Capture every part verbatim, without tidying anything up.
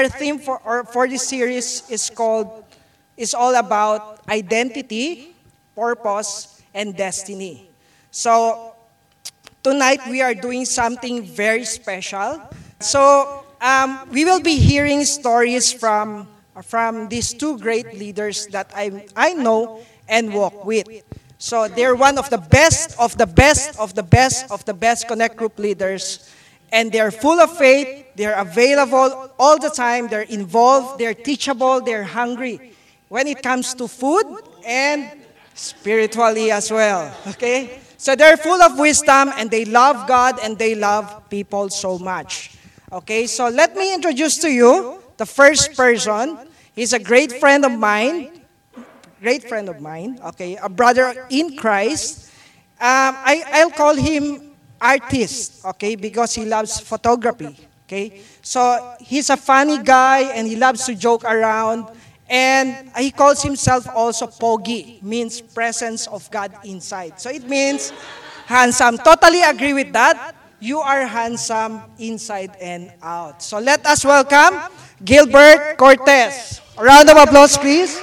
our theme for or for this series is called is all about identity, purpose, and destiny. So tonight we are doing something very special. So um, we will be hearing stories from from these two great leaders that I I know and walk with. So they're one of the best of the best of the best of the best Connect Group leaders. And they're full of faith, they're available all the time, they're involved, they're teachable, they're hungry when it comes to food and spiritually as well. Okay? So they're full of wisdom and they love God and they love people so much. Okay? So let me introduce to you the first person. He's a great friend of mine. Great friend of mine. Okay? A brother in Christ. Um, I, I'll call him artist, okay, because he loves photography, okay? So he's a funny guy and he loves to joke around, and he calls himself also Pogi, means presence of God inside. So it means handsome. Totally agree with that. You are handsome inside and out. So let us welcome Gilbert Cortez. A round of applause, please.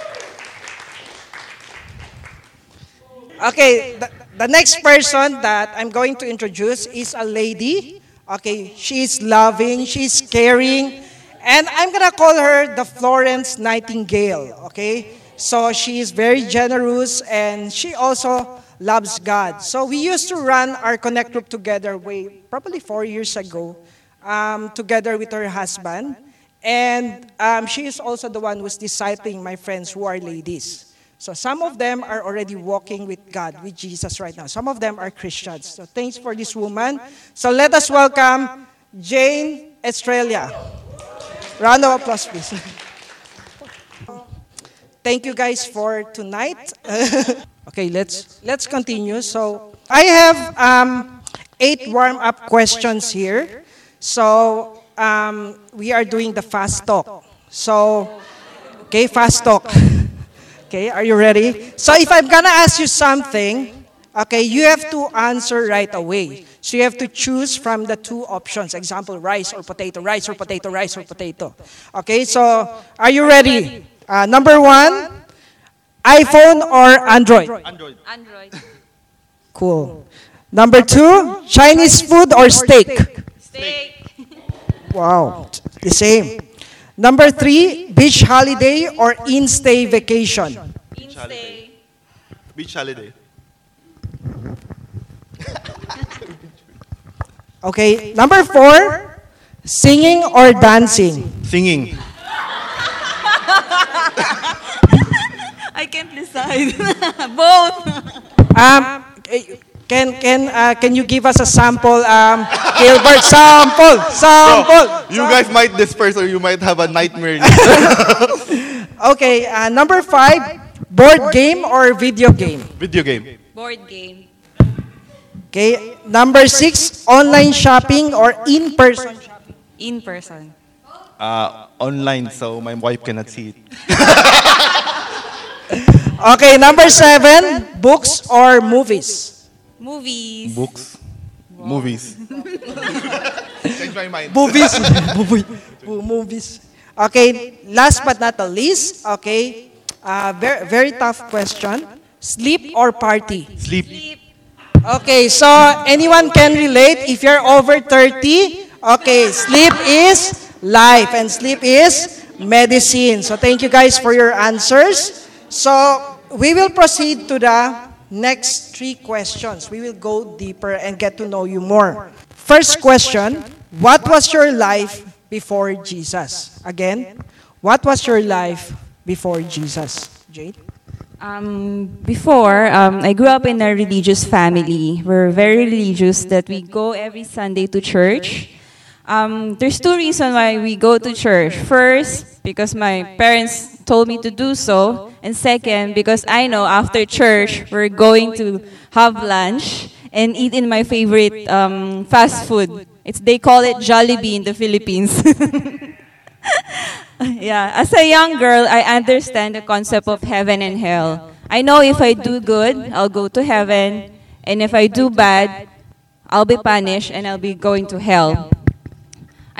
Okay, the, the next person that I'm going to introduce is a lady. Okay, she's loving, she's caring, and I'm gonna call her the Florence Nightingale. Okay, so she is very generous and she also loves God. So we used to run our Connect Group together way probably four years ago, um, together with her husband, and um, she is also the one who's discipling my friends who are ladies. So some of them are already walking with God, with Jesus right now. Some of them are Christians. So thanks for this woman. So let us welcome Jane Estrella. Round of applause, please. Thank you guys for tonight. Okay, let's let's continue. So I have um, eight warm-up questions here. So um, we are doing the fast talk. So, okay, fast talk. Okay, are you ready? So if I'm gonna ask you something, okay, you have to answer right away. So you have to choose from the two options. Example, rice or potato, rice or potato, rice or potato. Okay, so are you ready? Uh, number one, iPhone or Android? Android. Android. Cool. Number two, Chinese food or steak? Steak. Wow, the same. Number three, beach holiday or in-stay vacation? In-stay. Beach holiday. Okay, number four, singing or dancing? Singing. I can't decide. Both. Um, eh, can can uh, can you give us a sample, um, Gilbert? Sample, sample. Bro, you guys might disperse or you might have a nightmare. Okay, uh, number five, board game or video game? Video game. Board game. Okay, number six, online shopping or in-person shopping? In person. Uh, online, so my wife cannot see it. Okay, number seven, books or movies? Movies. Books. Movies. Change my mind. Movies. Movie- Movies. Okay, last but not the least, okay, uh, very, very tough question. Sleep or party? Sleep. Sleep. Okay, so anyone can relate if you're over thirty. Okay, sleep is life and sleep is medicine. So thank you guys for your answers. So we will proceed to the next three questions. We will go deeper and get to know you more. First question, what was your life before Jesus? Again, what was your life before Jesus? Jade? Um, before, um, I grew up in a religious family. We're very religious that we go every Sunday to church. Um, there's two reasons why we go to church. First, because my parents told me to do so. And second, because I know after church, we're going to have lunch and eat in my favorite um, fast food. It's, they call it Jollibee in the Philippines. Yeah, as a young girl, I understand the concept of heaven and hell. I know if I do good, I'll go to heaven. And if I do bad, I'll be punished and I'll be going to hell. I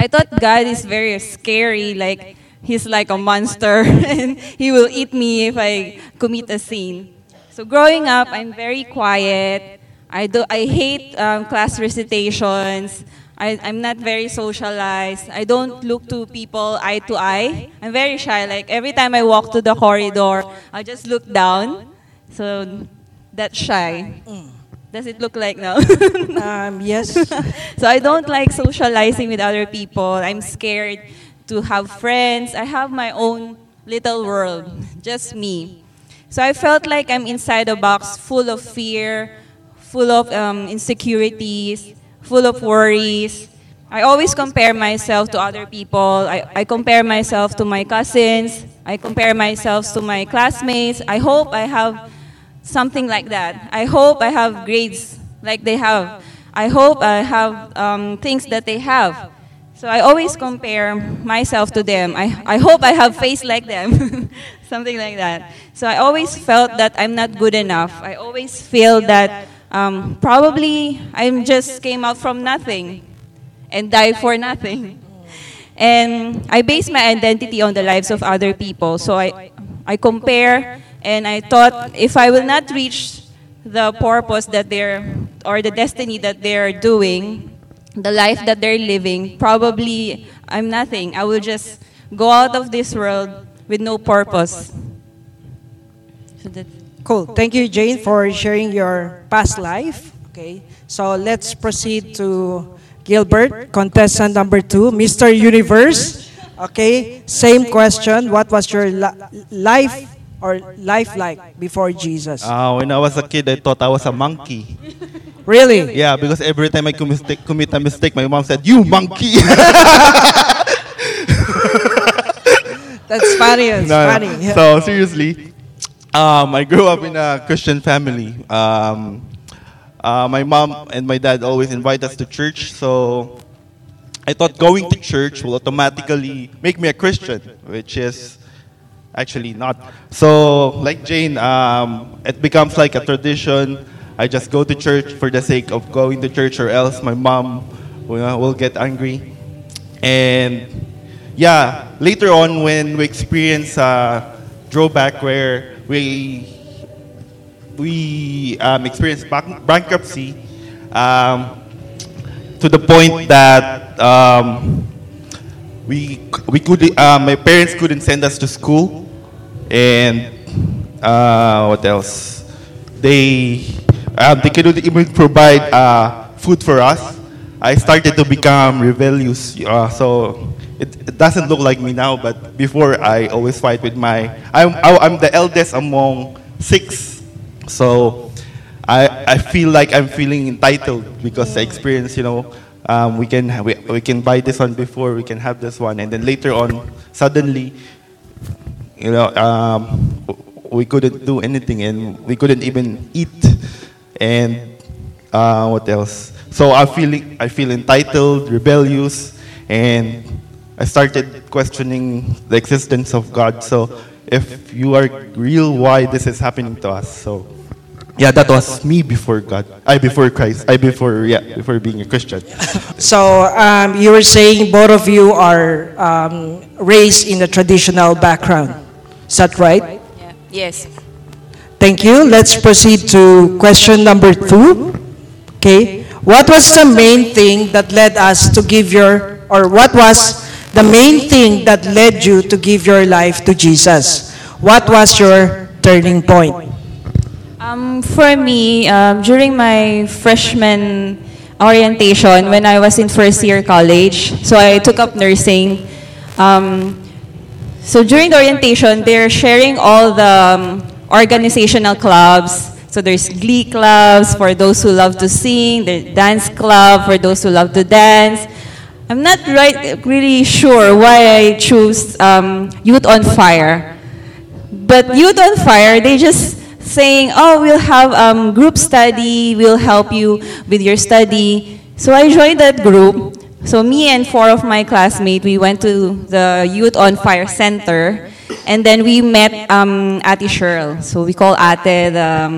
I thought God is very scary, like he's like a monster and he will eat me if I commit a sin. So growing up, I'm very quiet. I do. I hate um, class recitations. I, I'm not very socialized. I don't look to people eye to eye. I'm very shy. Like every time I walk to the corridor, I just look down. So that's shy. Does it look like now? Um, yes. So I don't like socializing with other people. I'm scared to have friends. I have my own little world, just me. So I felt like I'm inside a box full of fear, full of um, insecurities, full of worries. I always compare myself to other people. I, I compare myself to my cousins. I compare myself to my classmates. I hope I have something like that. I hope I have grades like they have. I hope I have um, things that they have. So I always compare myself to them. I, I hope I have face like them, something like that. So I always felt that I'm not good enough. I always feel that um, probably I just came out from nothing and died for nothing. And I base my identity on the lives of other people. So I, I compare, and I thought if I will not reach the purpose that they're, or the destiny that they're doing, the life that they're living, probably I'm nothing. I will just go out of this world with no purpose. So that's Cool. Thank you, Jane, for sharing your past life. Okay. So let's proceed to Gilbert, contestant number two, Mister Universe. Okay. Same question. What was your li- life or life like before Jesus? Uh, when I was a kid, I thought I was a monkey. Really? Yeah, because every time I commit, commit a mistake, my mom said, "You monkey." That's funny. It's No, funny. Yeah. So seriously, um, I grew up in a Christian family. Um, uh, my mom and my dad always invite us to church, so I thought going to church will automatically make me a Christian, which is actually not. So, like Jane, um, it becomes like a tradition. I just go to church for the sake of going to church, or else my mom will, will get angry. And yeah, later on when we experience a drawback where we we um, experience bank- bankruptcy, um, to the point that um, we we could uh, my parents couldn't send us to school, and uh, what else? They um, they couldn't even provide uh, food for us. I started to become rebellious. Uh, so it, it doesn't look like me now, but before I always fight with my. I'm I- I'm the eldest among six, so I I feel like I'm feeling entitled because I experienced, you know, um, we can we, we can buy this one before, we can have this one, and then later on suddenly, you know, um, we couldn't do anything and we couldn't even eat, and uh, what else? So I feel I feel entitled, rebellious, and I started questioning the existence of God. So if you are real, why this is happening to us? So yeah, that was me before God. I before Christ. I before yeah before being a Christian. So um, you were saying both of you are um, raised in a traditional background. Is that right? yeah. Yes. Thank you. Let's proceed to question number two. Okay. What was the main thing that led us to give your, or what was the main thing that led you to give your life to Jesus? What was your turning point? Um, for me, um, during my freshman orientation, when I was in first year college, so I took up nursing. Um, so during the orientation, they're sharing all the um, organizational clubs. So there's glee clubs for those who love to sing, the dance club for those who love to dance. I'm not right, really sure why I choose um, Youth on Fire. But Youth on Fire, they just saying, oh, we'll have um, group study, we'll help you with your study. So I joined that group. So me and four of my classmates, we went to the Youth on Fire Center, and then we met um, Ate Cheryl. So we call Ate the um,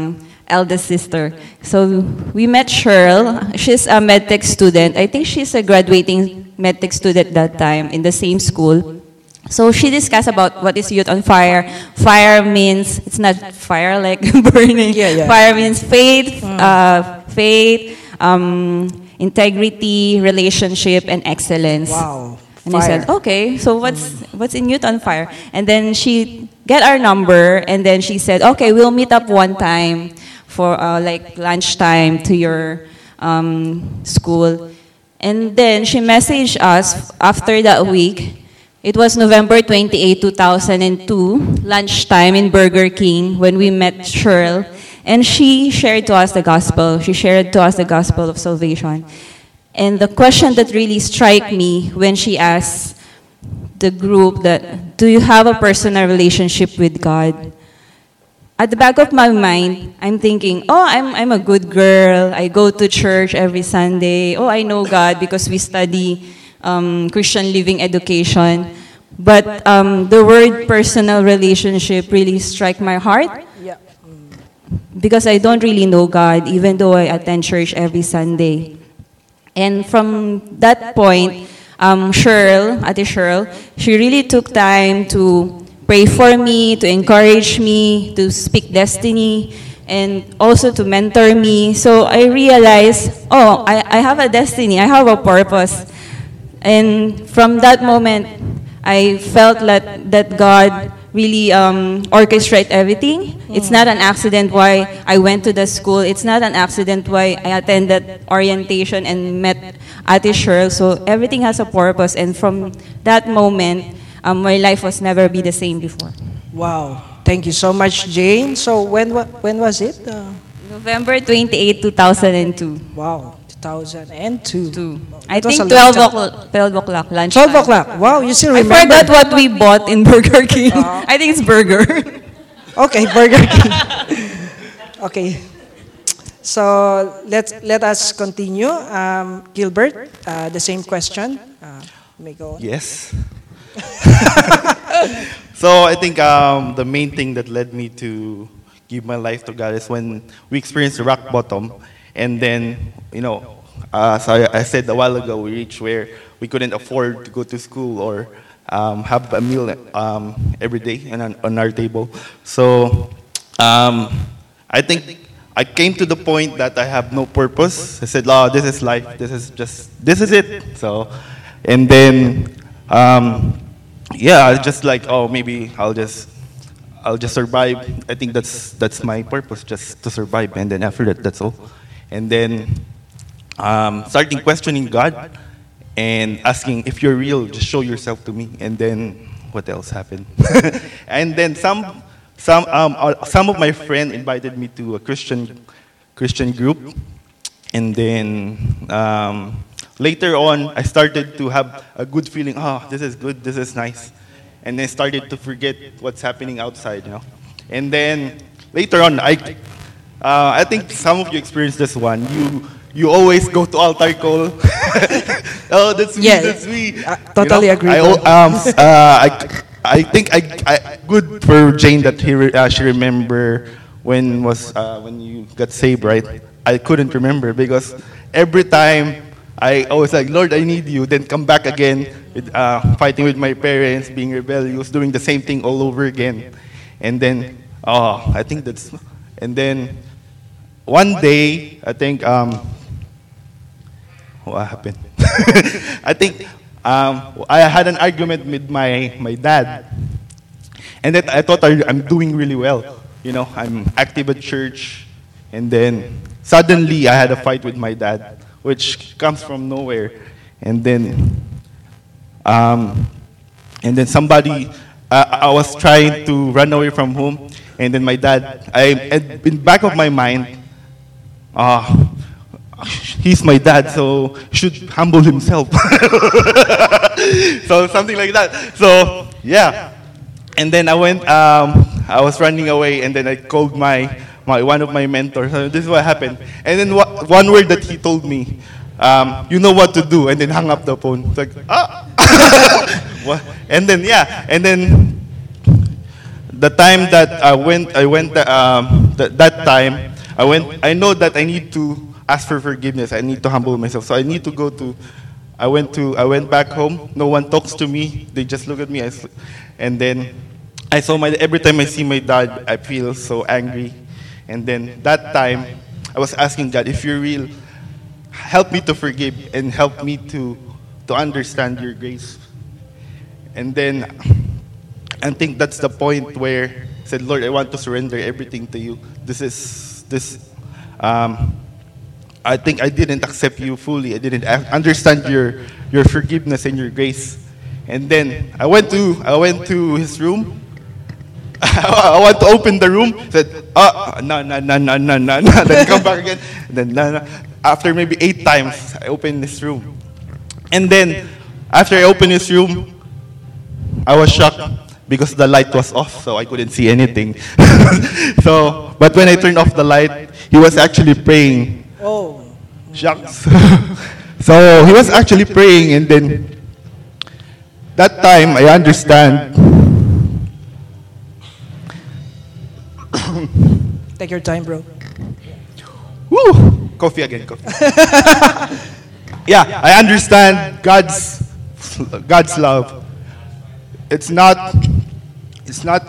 eldest sister. So we met Cheryl. She's a medtech student. I think she's a graduating medtech student that time in the same school. So she discussed about what is Youth on Fire. Fire means, it's not fire like burning. Yeah, yeah. Fire means faith, uh, faith, um, integrity, relationship, and excellence. Wow. And I said, Fire. okay, so what's what's in Youth on Fire? And then she get our number, and then she said, okay, we'll meet up one time for uh, like lunchtime to your um, school. And then she messaged us after that week. It was November twenty-eighth, two thousand two, lunchtime in Burger King when we met Cheryl. And she shared to us the gospel. She shared to us the gospel of salvation. And the question that really struck me when she asked the group that, do you have a personal relationship with God? At the back of my mind, I'm thinking, oh, I'm, I'm a good girl. I go to church every Sunday. Oh, I know God because we study um, Christian living education. But um, the word personal relationship really struck my heart Yeah. because I don't really know God, even though I attend church every Sunday. And from that point, um, Cheryl, Ate Cheryl, she really took time to pray for me, to encourage me, to speak destiny, and also to mentor me. So I realized, oh, I, I have a destiny, I have a purpose. And from that moment, I felt that, that God really um, orchestrate everything. It's not an accident why I went to the school. It's not an accident why I attended orientation and met Ate Cheryl. So everything has a purpose. And from that moment, um, my life was never be the same before. Wow. Thank you so much, Jane. So when wa- when was it? Uh, November twenty-eighth, two thousand two. wow, two thousand two. Two. It I was think a long twelve time. o'clock, twelve o'clock, lunch. twelve o'clock. Wow, you still I remember? forgot what we bought in Burger King. I think it's burger. Okay, Burger King. Okay. So let's let us continue. Um, Gilbert, uh, the same question. Uh, you may go. Yes. So I think um, the main thing that led me to give my life to God is when we experienced the rock bottom, and then, you know, uh, so I, I said a while ago, we reached where we couldn't afford to go to school or um, have a meal um, every day on, on our table. So um, I think I came to the point that I have no purpose. I said, "Oh, this is life. This is just this is it." So, and then. Um, Yeah, I just like, oh, maybe I'll just, I'll just survive. I think that's that's my purpose, just to survive, and then after that, that's all. And then, um, starting questioning God, and asking if you're real, just show yourself to me. And then, what else happened? And then some, some, um, uh, some of my friends invited me to a Christian, Christian group, and then. Um, Later on, I started to have a good feeling, oh, this is good, this is nice. And then started to forget what's happening outside, you know. And then later on, I, uh, I think some of you experienced this one. You you always go to altar call. Oh, that's me, Yeah, that's me. I totally You know, agree, I, bro. al- um, uh, I, I think I, I, good for Jane that he re, uh, she remember when was uh, when you got saved, right? I couldn't remember because every time I always like, Lord, I need you. Then come back again, with, uh, fighting with my parents, being rebellious, doing the same thing all over again. And then, oh, I think that's, and then one day, I think, um, what happened? I think um, I had an argument with my, my dad. And then I thought I, I'm doing really well. You know, I'm active at church. And then suddenly I had a fight with my dad, which comes from nowhere. And then, um, and then somebody, uh, I was trying to run away from home, and then my dad, I, in back of my mind, uh, he's my dad, so he should humble himself. So something like that. So yeah, and then I went, um, I was running away, and then I called my My, one of my mentors. Uh, this is what happened. And then wha- one word that he told me, um, you know what to do, and then hung up the phone. It's like, ah! What? And then, yeah, and then the time that I went, I went um, th- that time, I went. I know that I need to ask for forgiveness. I need to humble myself. So I need to go to. I went to. I went back home. No one talks to me. They just look at me. I, sl- and then I saw my. Every time I see my dad, I feel so angry. And then that time, I was asking God, if you're real, help me to forgive and help me to to understand your grace. And then I think that's the point where I said, Lord, I want to surrender everything to you. This is this. Um, I think I didn't accept you fully. I didn't a- understand your your forgiveness and your grace. And then I went to I went to his room. I want to open the room. Said, ah, no, no, no, no, no, no, no. Then come back again. Then no, no. After maybe eight times, I opened this room. And then after I opened his room, I was shocked because the light was off, so I couldn't see anything. So, but when I turned off the light, he was actually praying. Oh. Shucks. So he was actually praying, and then that time I understand. Take your time, bro. Woo! Coffee again, coffee. Yeah, I understand God's God's love. It's not. It's not.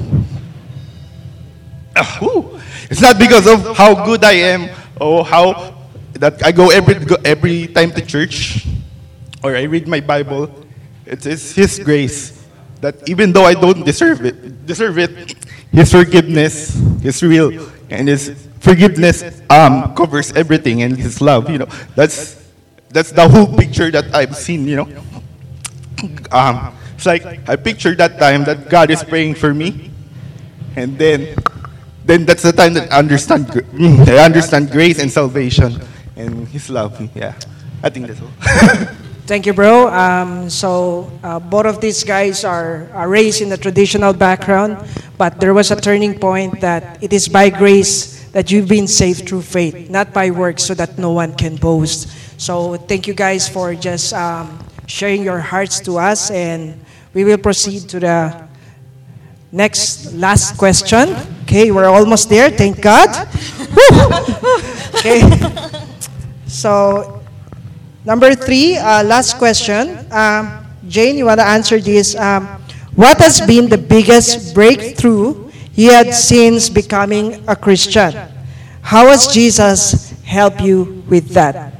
Uh, woo. It's not because of how good I am or how that I go every go every time to church or I read my Bible. It is His grace that even though I don't deserve it, deserve it, His forgiveness is real, and His forgiveness um, covers everything, and His love. You know, that's that's the whole picture that I've seen. You know, um, it's like I pictured that time that God is praying for me, and then then that's the time that I understand gr- mm, I understand grace and salvation and His love. Yeah, I think that's all. Thank you, bro. Um, so uh, both of these guys are, are raised in a traditional background, but there was a turning point that it is by grace that you've been saved through faith, not by works, so that no one can boast. So thank you guys for just um, sharing your hearts to us, and we will proceed to the next, last question. Okay, we're almost there, thank God. Okay, so number three, uh, last question. Um, Jane, you want to answer this? Um, what has been the biggest breakthrough you had since becoming a Christian? How has Jesus helped you with that?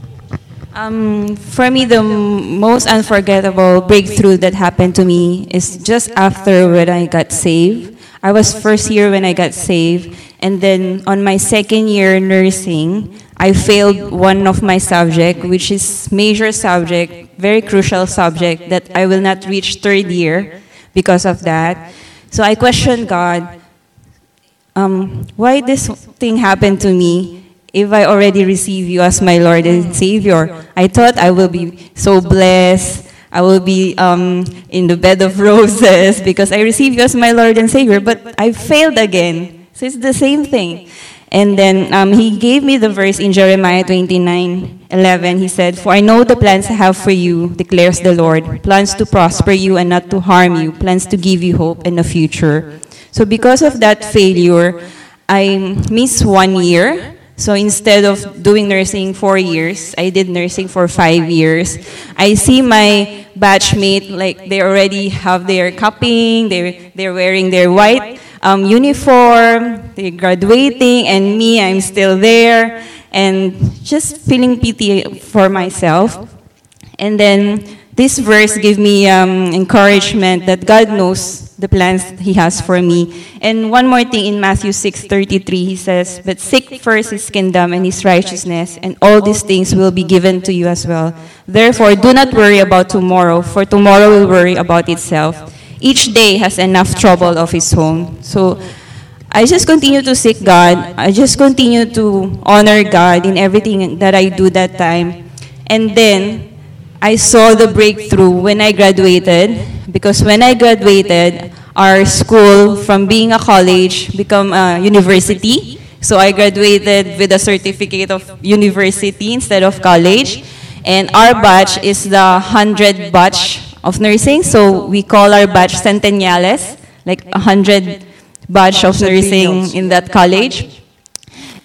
Um, for me, the m- most unforgettable breakthrough that happened to me is just after when I got saved. I was first year when I got saved, and then on my second year nursing, I failed one of my subject, which is major subject, very crucial subject that I will not reach third year because of that. So I questioned God, um, why this thing happened to me if I already receive you as my Lord and Savior? I thought I will be so blessed. I will be um, in the bed of roses because I received you as my Lord and Savior, but I failed again. So it's the same thing. And then um, he gave me the verse in Jeremiah twenty-nine eleven. He said, "For I know the plans I have for you, declares the Lord, plans to prosper you and not to harm you, plans to give you hope and a future." So because of that failure, I missed one year. So instead of doing nursing four years, I did nursing for five years. I see my batchmate, like they already have their cupping, they're, they're wearing their white um, uniform, they're graduating, and me, I'm still there, and just feeling pity for myself. And then this verse gave me um, encouragement that God knows the plans He has for me. And one more thing in Matthew six thirty-three, He says, "But seek first His kingdom and His righteousness, and all these things will be given to you as well. Therefore, do not worry about tomorrow, for tomorrow will worry about itself. Each day has enough trouble of its own." So I just continue to seek God. I just continue to honor God in everything that I do that time. And then I saw the breakthrough when I graduated, because when I graduated, our school from being a college become a university. So I graduated with a certificate of university instead of college. And our batch is the one hundred batch of nursing. So we call our batch Centenniales, like one hundred batch of nursing in that college.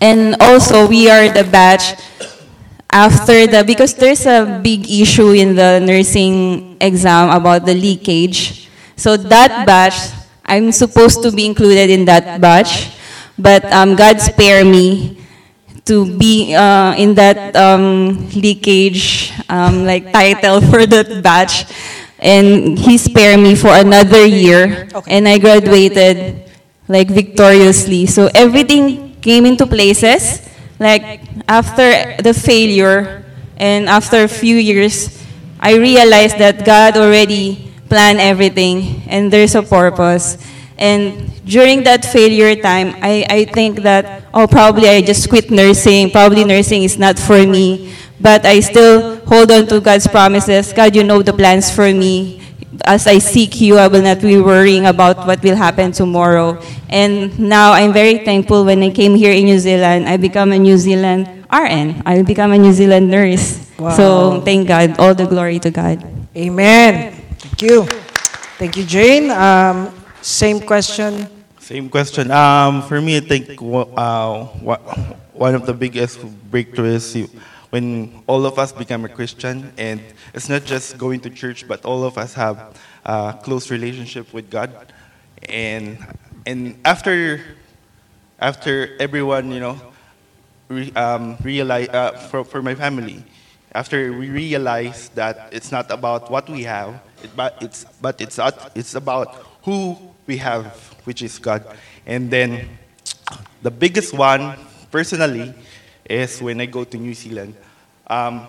And also, we are the batch after the, because there's a big issue in the nursing exam about the leakage. So that batch, I'm supposed to be included in that batch, but um, God spare me to be uh, in that um, leakage um, like title for that batch, and He spared me for another year, and I graduated like victoriously. So everything came into places. Like after the failure and after a few years, I realized that God already planned everything and there's a purpose. And during that failure time, I, I think that, oh, probably I just quit nursing. Probably nursing is not for me. But I still hold on to God's promises. God, you know the plans for me. As I seek you, I will not be worrying about what will happen tomorrow. And now I'm very thankful when I came here in New Zealand, I become a New Zealand R N. I will become a New Zealand nurse. Wow. So thank God. All the glory to God. Amen. Thank you. Thank you, Jane. Um, same question. Same question. Um, for me, I think uh, one of the biggest breakthroughs is when all of us become a Christian, and it's not just going to church, but all of us have a close relationship with God. And and after after everyone, you know, re, um, realize uh, for for my family, after we realize that it's not about what we have, it, but it's but it's not, it's about who we have, which is God. And then the biggest one, personally, is when I go to New Zealand. Um,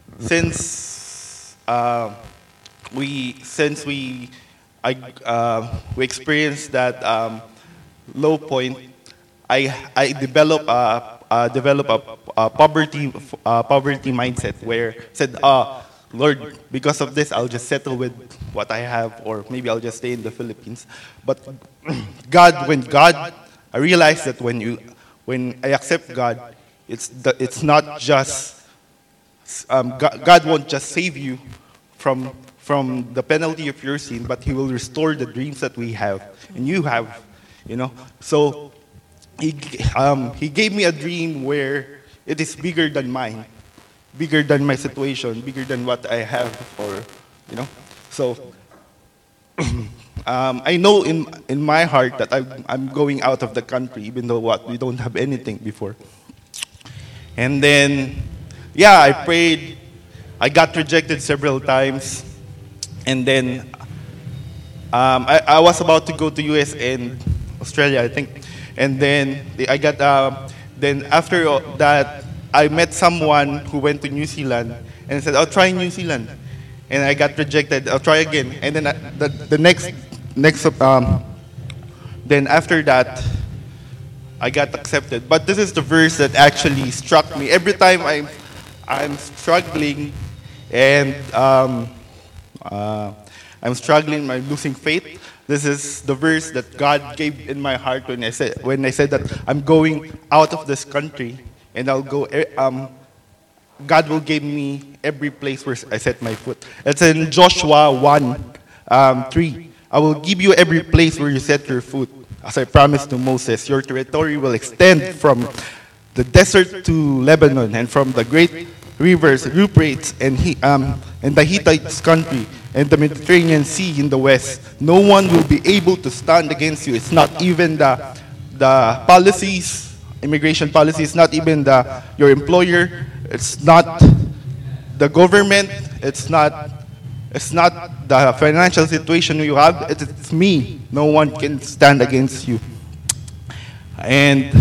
since uh, we since we I uh, we experienced that um, low point, I I develop a uh, develop a, a poverty uh, poverty mindset where said, ah, Lord, because of this, I'll just settle with what I have, or maybe I'll just stay in the Philippines. But God, when God, I realized that when you when I accept God, it's the, it's not just um, God, God won't just save you from from the penalty of your sin, but He will restore the dreams that we have and you have, you know. So He um, He gave me a dream where it is bigger than mine, bigger than my situation, bigger than what I have, or you know. So um, I know in in my heart that I'm I'm going out of the country, even though what we don't have anything before. And then, yeah, I prayed. I got rejected several times, and then um, I, I was about to go to U S and Australia, I think. And then I got. Uh, then after that, I met someone who went to New Zealand and said, "I'll try New Zealand," and I got rejected. I'll try again, and then the the next next um, then after that, I got accepted. But this is the verse that actually struck me. Every time I'm I'm struggling, and um, uh, I'm struggling, I'm losing faith. This is the verse that God gave in my heart when I said when I said that I'm going out of this country. And I'll go, um, God will give me every place where I set my foot. It's in Joshua one, um, three. I will give you every place where you set your foot. As I promised to Moses, your territory will extend from the desert to Lebanon, and from the great rivers, Euphrates, and, he, um, and the Hittites country, and the Mediterranean Sea in the west. No one will be able to stand against you. It's not even the, the policies, immigration policy, is not even the your employer, it's not the government, it's not it's not the financial situation you have, it's me. No one can stand against you. And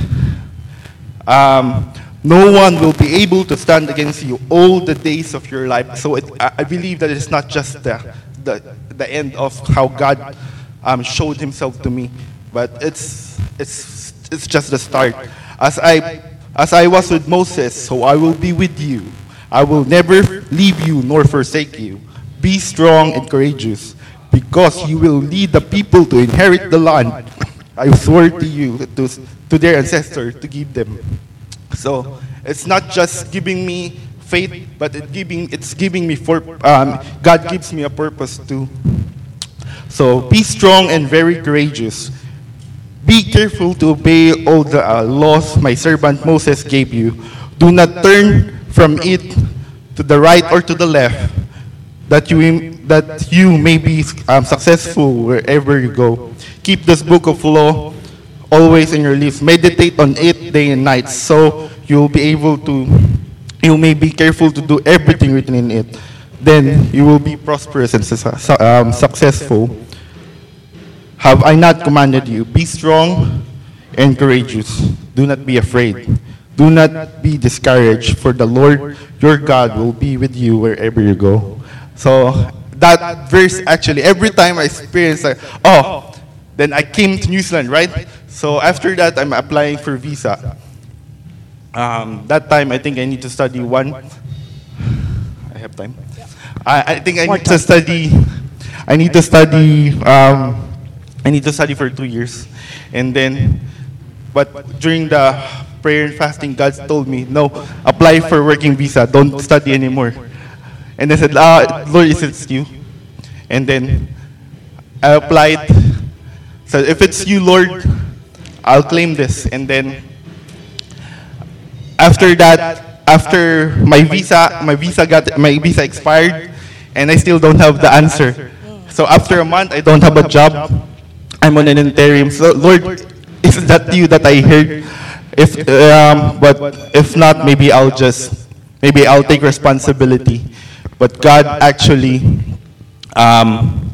um, no one will be able to stand against you all the days of your life. So it, I believe that it's not just the, the, the end of how God um, showed Himself to me, but it's, it's, it's just the start. As I, as I was with Moses, so I will be with you. I will never leave you nor forsake you. Be strong and courageous, because you will lead the people to inherit the land I swore to you, to, to their ancestors, to give them. So it's not just giving me faith, but it giving, it's giving me, for, um, God gives me a purpose too. So be strong and very courageous. Be careful to obey all the uh, laws my servant Moses gave you. Do not turn from it to the right or to the left, that you, that you may be um, successful wherever you go. Keep this book of law always in your lips. Meditate on it day and night, so you'll be able to, you may be careful to do everything written in it. Then you will be prosperous and su- um, successful. Have I not commanded you? Be strong and courageous. Do not be afraid. Do not be discouraged, for the Lord your God will be with you wherever you go. So that verse, actually, every time I experience, like, oh, then I came to New Zealand, right? So after that, I'm applying for visa. Um, that time, I think I need to study one. I have time. I, I think I need to study. I need to study. Um, I need to study for two years, and then, but during the prayer and fasting, God told me, no, apply for working visa. Don't study anymore. And I said, ah, Lord, is it you? And then I applied. So if it's you, Lord, I'll claim this. And then after that, after my visa, my visa got my visa expired, and I still don't have the answer. So after a month, I don't have a job. I'm on an interim. So Lord, is that you that I heard? If um, but if not, maybe I'll just maybe I'll take responsibility. But God actually um,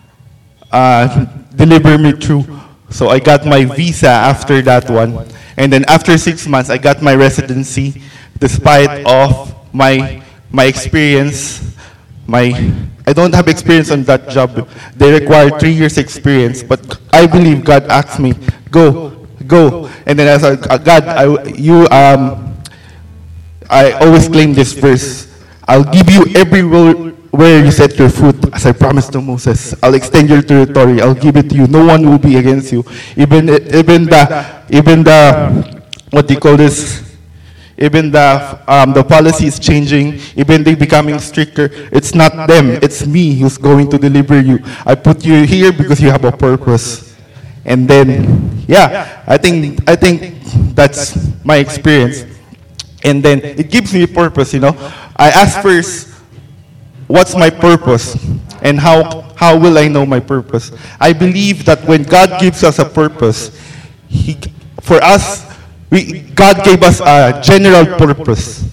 uh, delivered me through. So I got my visa after that one, and then after six months, I got my residency, despite of my my experience. My I don't have experience on that job. They require three years experience, but I believe God asked me, go, go. And then I said, God, I, you, um, I always claim this verse. I'll give you everywhere where you set your foot, as I promised to Moses. I'll extend your territory. I'll give it to you. No one will be against you. Even, even the, even the, what do you call this? Even the, um, the policy is changing, even they becoming stricter. It's not them, it's me who's going to deliver you. I put you here because you have a purpose. And then, yeah, I think, I think that's my experience. And then it gives me a purpose, you know. I ask first, what's my purpose? And how, how will I know my purpose? I believe that when God gives us a purpose, he, for us, We, God gave us a general purpose.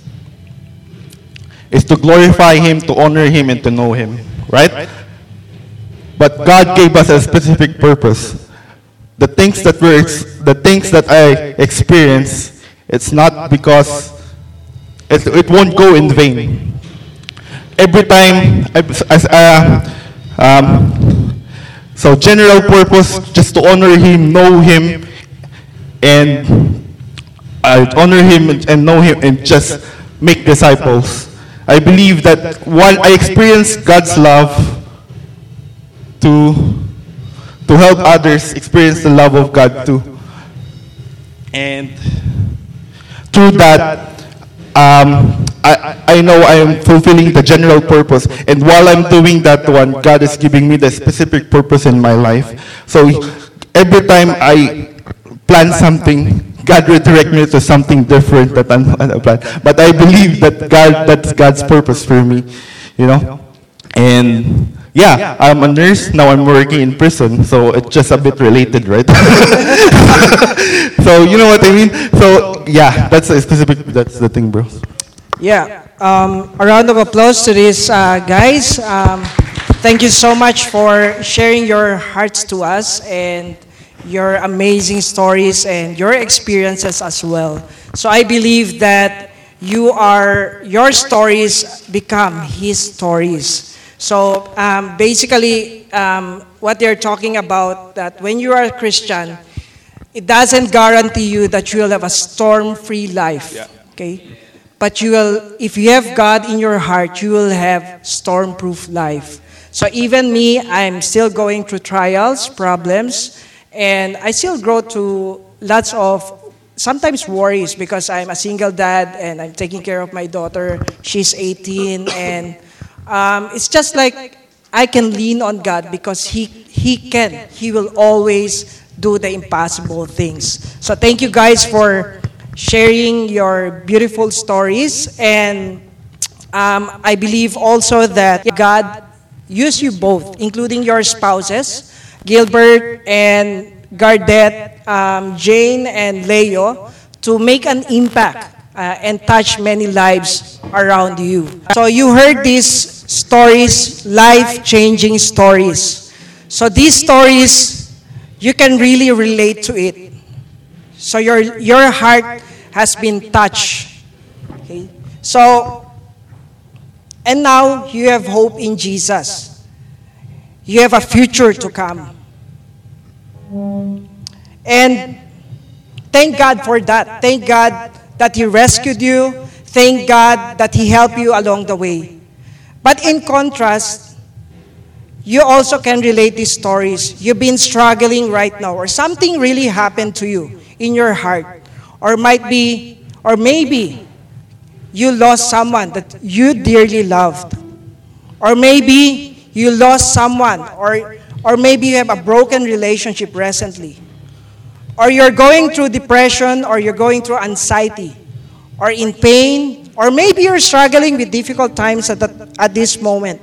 It's to glorify Him, to honor Him, and to know Him, right? But God gave us a specific purpose. The things that we're, the things that I experience, it's not because it, it won't go in vain. Every time, as uh, um, so general purpose, just to honor Him, know Him, and I honor Him and know Him and just make disciples. I believe that while I experience God's love to, to help others experience the love of God too. And through that, um, I, I know I am fulfilling the general purpose. And while I'm doing that one, God is giving me the specific purpose in my life. So every time I plan something, God redirect me to something different that I'm plan. But I believe that God, that's God's purpose for me, you know. And yeah, I'm a nurse now. I'm working in prison, so it's just a bit related, right? So you know what I mean. So yeah, that's a specific. That's the thing, bro. Yeah. Um, a round of applause to these uh, guys. Um, thank you so much for sharing your hearts to us and your amazing stories and your experiences as well. So I believe that you are, your stories become His stories. So um, basically, um, what they're talking about, that when you are a Christian, it doesn't guarantee you that you will have a storm-free life. Yeah. Okay? But you will, if you have God in your heart, you will have storm-proof life. So even me, I'm still going through trials, problems, and I still go through lots of, sometimes worries, because I'm a single dad and I'm taking care of my daughter. She's eighteen, and um, it's just like I can lean on God because He He can. He will always do the impossible things. So thank you guys for sharing your beautiful stories. And um, I believe also that God used you both, including your spouses, Gilbert and Gardette, um, Jane and Leo, to make an impact uh, and touch many lives around you. So you heard these stories, life-changing stories. So these stories, you can really relate to it. So your, your heart has been touched. Okay? So, and now you have hope in Jesus. You have a future to come. And thank God for that. Thank God that He rescued you. Thank God that He helped you along the way. But in contrast, you also can relate these stories. You've been struggling right now, or something really happened to you in your heart. Or might be, or maybe you lost someone that you dearly loved. Or maybe you lost someone, or, or maybe you have a broken relationship recently. Or you're going through depression, or you're going through anxiety, or in pain, or maybe you're struggling with difficult times at, the, at this moment.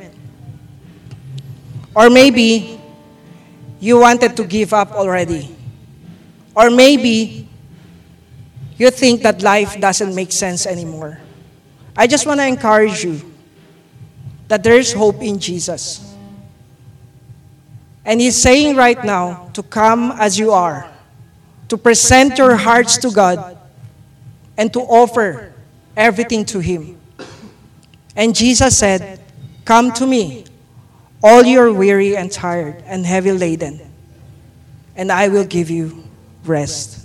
Or maybe you wanted to give up already. Or maybe you think that life doesn't make sense anymore. I just want to encourage you that there is hope in Jesus. And He's saying right now to come as you are, to present your hearts to God, and to offer everything to Him. And Jesus said, "Come to me, all you are weary and tired and heavy laden, and I will give you rest."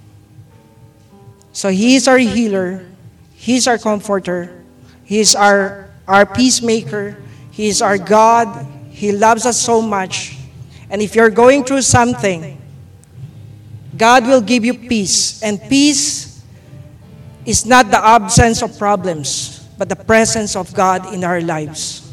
So He is our healer. He is our comforter. He is our, our peacemaker. He is our God. He loves us so much. And if you're going through something, God will give you peace. And peace is not the absence of problems, but the presence of God in our lives.